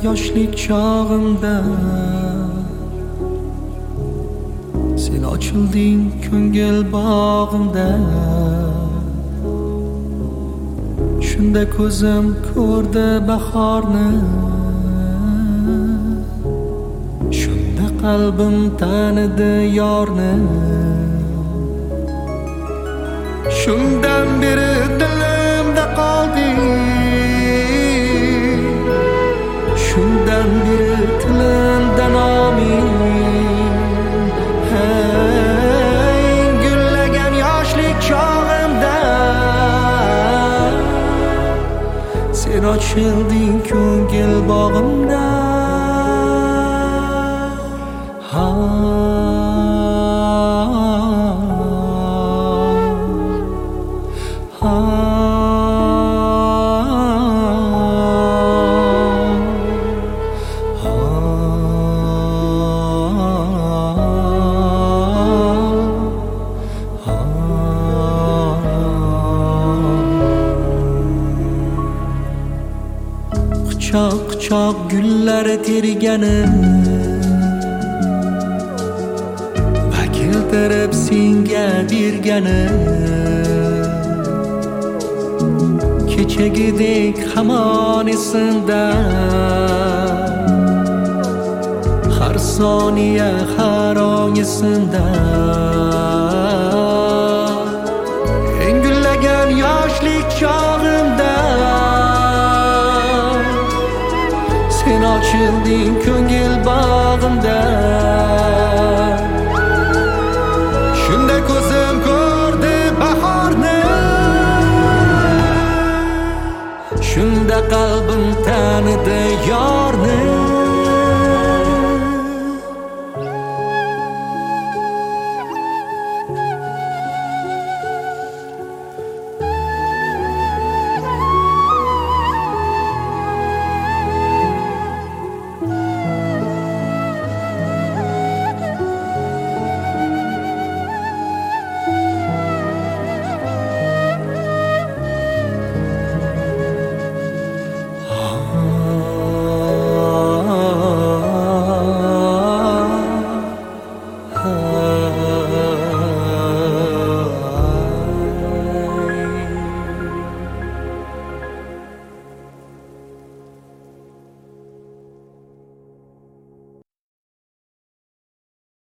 yoshlik chog'imda sen ochilding ko'ngil bog'imda. Shunda ko'zim ko'rdi bahorni, shunda qalbim tanidi yorni. Shundan beri dilimda qolding, shundan beri tilimda noming. Hey, gullagan yoshlik chog'imda sen ochilding ko'ngil bog'imda. Quchoq gullar tergani va keltirib senga bergani. Kechagidek hamon esimda, har soniya har on esimda. Eng gullagan yoshlik chog'imda sen ochilding ko'ngil bog'imda. Shunda ko'zim ko'rdi bahorni, shunda qalbim tanidi yor.